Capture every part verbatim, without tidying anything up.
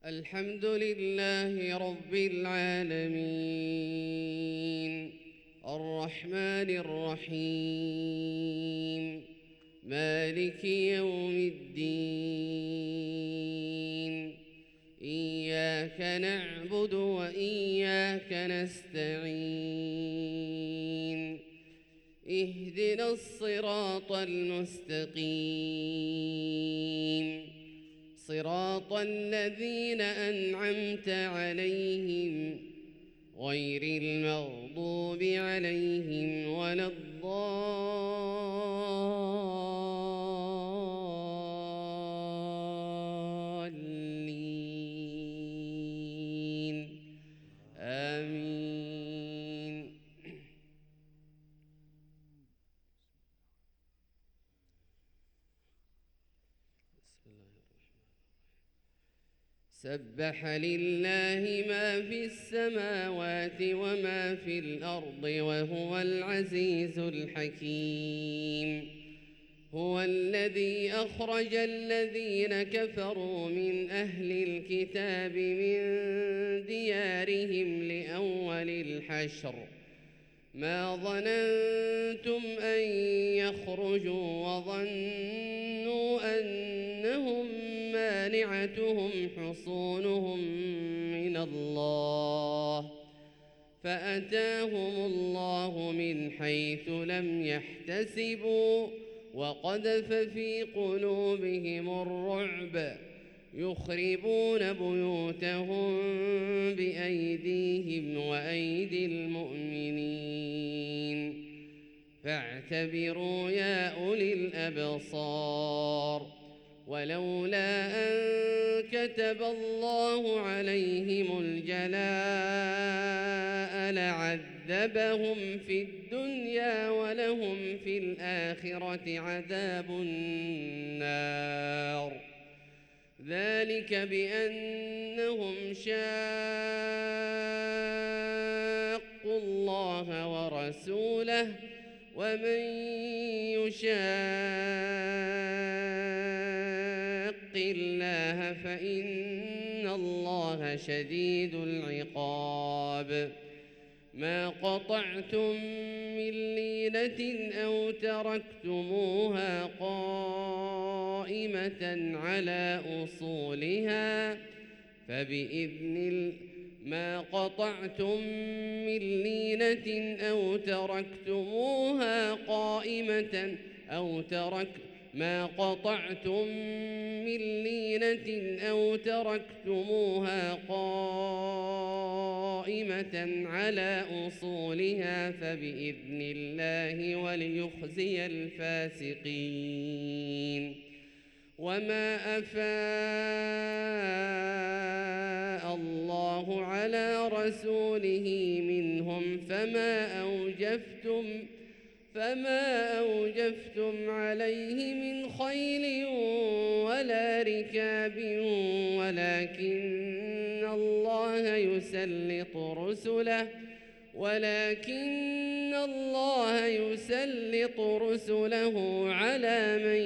الحمد لله رب العالمين الرحمن الرحيم مالك يوم الدين إياك نعبد وإياك نستعين اهدنا الصراط المستقيم صراط الذين أنعمت عليهم غير المغضوب عليهم ولا الضالين آمين. سبح لله ما في السماوات وما في الأرض وهو العزيز الحكيم. هو الذي أخرج الذين كفروا من أهل الكتاب من ديارهم لأول الحشر ما ظننتم أن يخرجوا وظنوا أنهم مانعتهم حصونهم من الله فأتاهم الله من حيث لم يحتسبوا وقذف في قلوبهم الرعب يخربون بيوتهم بأيديهم وأيدي المؤمنين فاعتبروا يا أولي الأبصار. ولولا أن كتب الله عليهم الجلاء لعذبهم في الدنيا ولهم في الآخرة عذاب النار ذلك بأنهم شاقوا الله ورسوله ومن يشاق الله فإن الله شديد العقاب. ما قطعتم من لينة أو تركتموها قائمة على أصولها فبإذن ما قطعتم من لينة أو تركتموها قائمة أو ترك ما قطعتم من لينة أو تركتموها قائمة على أصولها فبإذن الله وليخزي الفاسقين. وما أفاء الله على رسوله منهم فما أوجفتم فما أوجفتم عليه من خيل ولا ركاب ولكن الله يسلط رسله ولكن الله يسلط رسله على من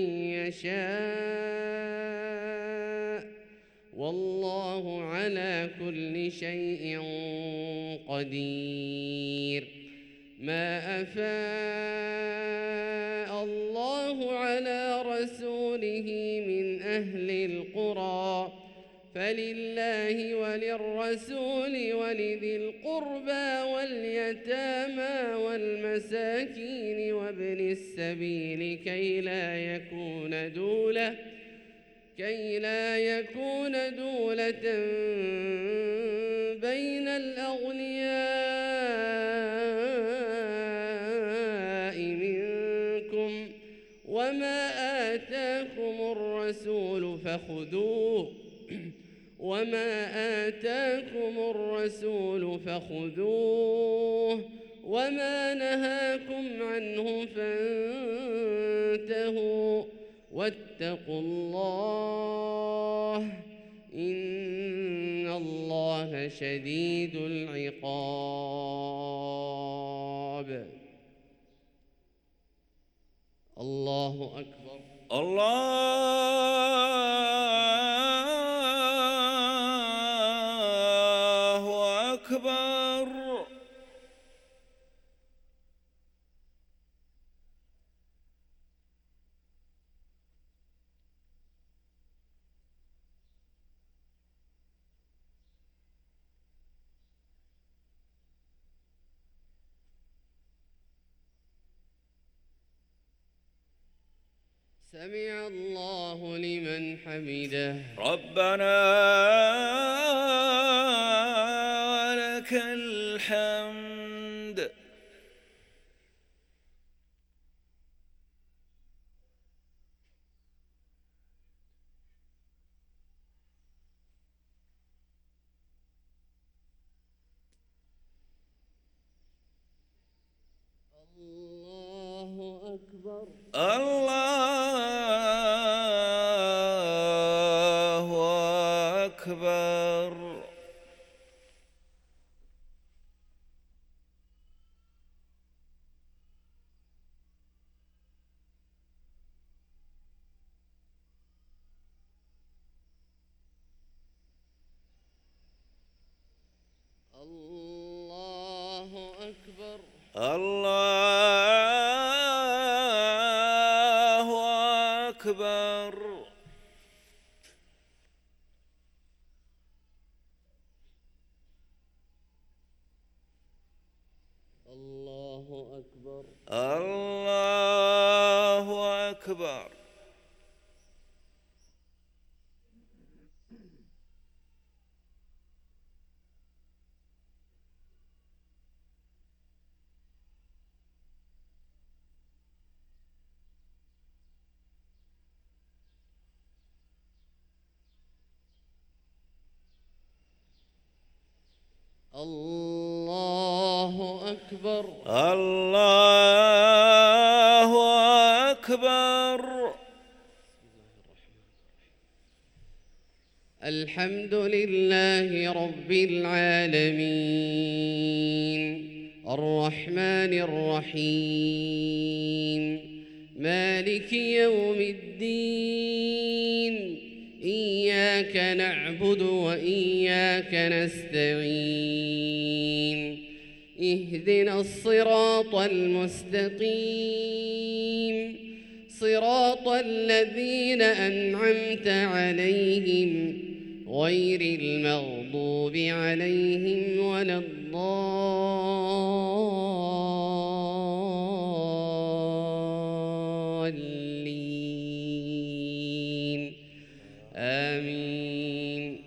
يشاء والله على كل شيء قدير. ما أفاء الله على رسوله من أهل القرى فلله وللرسول ولذي القربى واليتامى والمساكين وابن السبيل كي لا يكون دولة كي لا يكون دولة بين الأغنياء منكم. وما آتاكم الرسول فخذوه وما آتاكم الرسول فخذوه وما نهاكم عنه فانتهوا واتقوا الله إن الله شديد العقاب. الله أكبر. الله أكبر. سمع الله لمن حمده. ربنا ولك الحمد. الله أكبر. الله أكبر. الله أكبر. الله أكبر. الله أكبر. الله أكبر. الله أكبر. الله أكبر. الحمد لله رب العالمين الرحمن الرحيم مالك يوم الدين إياك نعبد وإياك نستعين اهدنا الصراط المستقيم صراط الذين أنعمت عليهم غير المغضوب عليهم ولا الضالين آمين.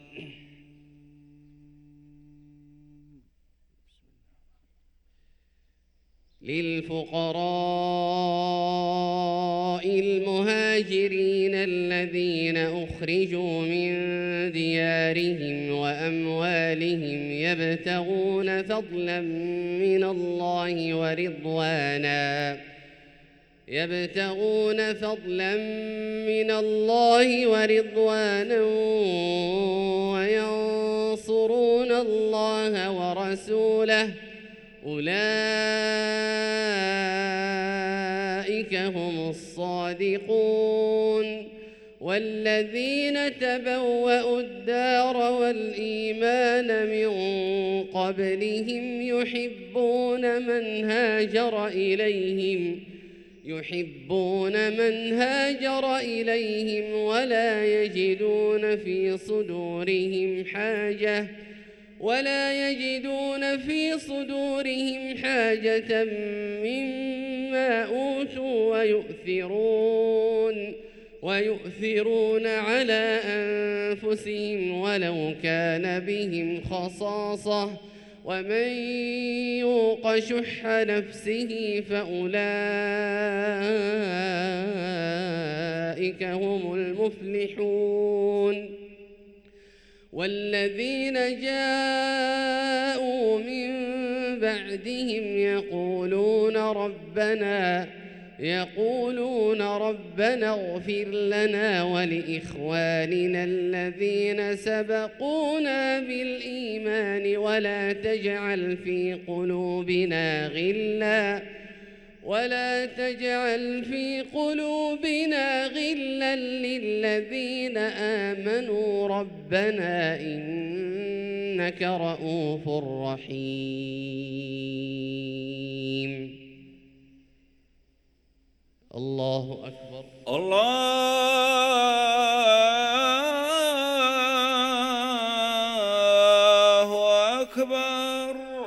للفقراء المهاجرين الذين أخرجوا من ديارهم وأموالهم يبتغون فضلا من الله ورضوانا يبتغون فضلا من الله ورضوانا وينصرون الله ورسوله أولئك هم الصادقون. والذين تبوأوا الدار والإيمان من قبلهم يحبون من هاجر إليهم يحبون من هاجر إليهم ولا يجدون في صدورهم حاجة ولا يجدون في صدورهم حاجة مما أوتوا ويؤثرون ويؤثرون على أنفسهم ولو كان بهم خصاصة ومن يوق شح نفسه فأولئك هم المفلحون. والذين جاءوا من بعدهم يقولون ربنا يقولون ربنا اغفر لنا ولإخواننا الذين سبقونا بالإيمان ولا تجعل في قلوبنا غلا ولا تجعل في قلوبنا غلا للذين آمنوا ربنا إنك إنك رؤوف رحيم. الله أكبر. الله أكبر.